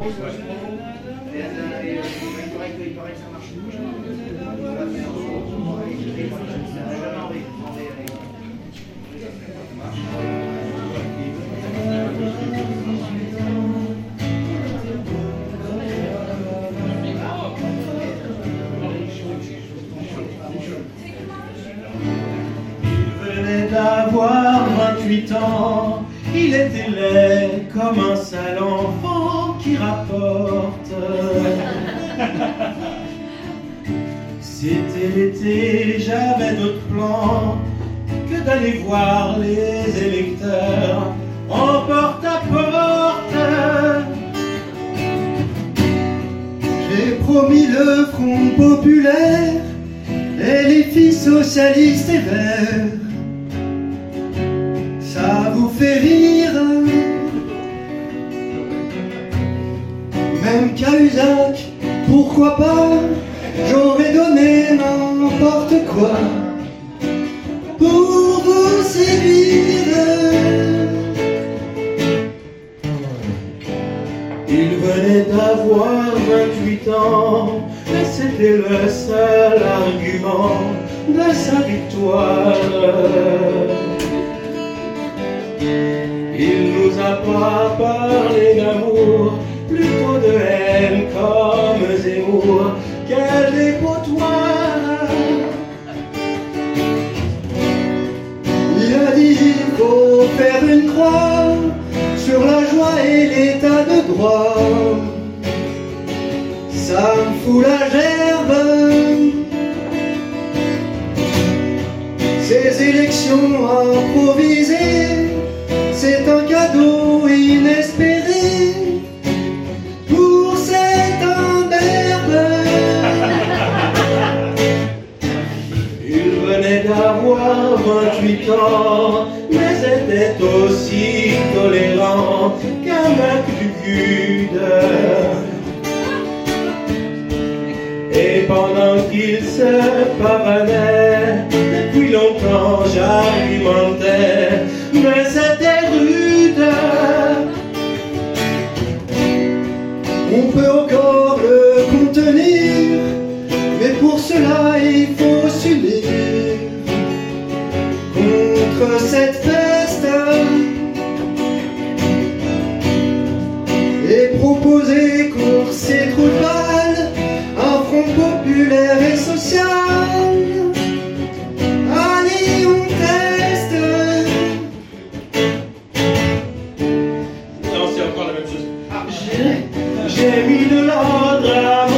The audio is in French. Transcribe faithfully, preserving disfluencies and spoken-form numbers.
D'avoir vingt-huit ans, il était laid comme un sale enfant qui rapporte. C'était l'été, j'avais d'autres plans que d'aller voir les électeurs en porte à porte. J'ai promis le Front populaire et les filles socialistes et verts. Ça vous fait rire, même Cahuzac, pourquoi pas, j'aurais donné n'importe quoi pour vous séduire. Il venait d'avoir vingt-huit ans, et c'était le seul argument de sa victoire. Il nous a pas parlé d'amour, plutôt de haine comme Zemmour. Quel dépotoir! Il a dit il faut faire une croix sur la joie et l'état de droit. Ça me fout la gerbe. Ces élections improvisées, c'est un cadeau inespéré pour cet imberbe. Il venait d'avoir vingt-huit ans, mais était aussi tolérant qu'un mec du G U D. Et pendant qu'il se pavanait, depuis longtemps j'argumentais, mais c'était rude. On peut encore le contenir, mais pour cela il faut s'unir contre cette peste et proposer course et trou de balle, un front populaire et social. Allez, on teste. Non, c'est encore la même chose. Ah, j'ai mis de l'ordre à